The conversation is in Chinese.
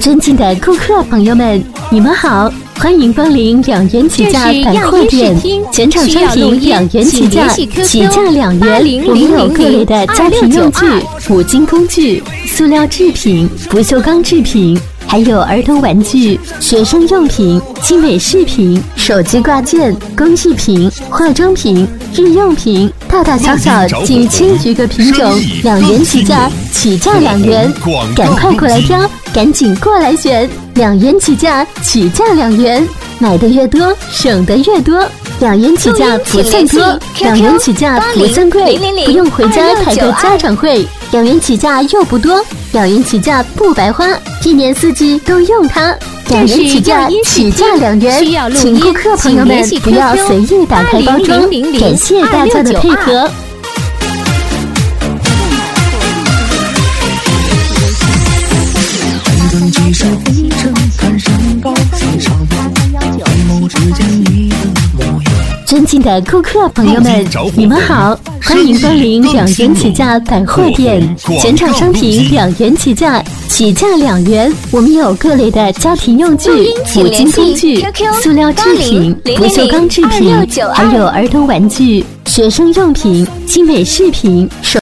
尊敬的顾客朋友们，你们好，欢迎光临2元起价百货店，全场商品2元起价，起价2元。我们有各类的家庭用具、五金工具、塑料制品、不锈钢制品，还有儿童玩具、学生用品、精美饰品、手机挂件、工艺品、化妆品、日用品，大大小小近1000余个品种，2元起价，起价2元，赶快过来挑，赶紧过来选，2元起价，起价2元，买的越多，省的越多。2元起价不算多，2元起价不算贵，不用回家开个家长会。2元起价又不多，2元起价不白花，1年4季都用它。2元起价，起价2元，请顾客朋友们不要随意打开包装，感谢大家的配合。 几时风尘看山高水长，回眸只见你的模样。 尊敬的顾客朋友们，你们好，欢迎光临2元起价百货店，全场商品2元起价，起价2元。我们有各类的家庭用具、五金工具、塑料制品、不锈钢制品，还有儿童玩具、学生用品、精美饰品。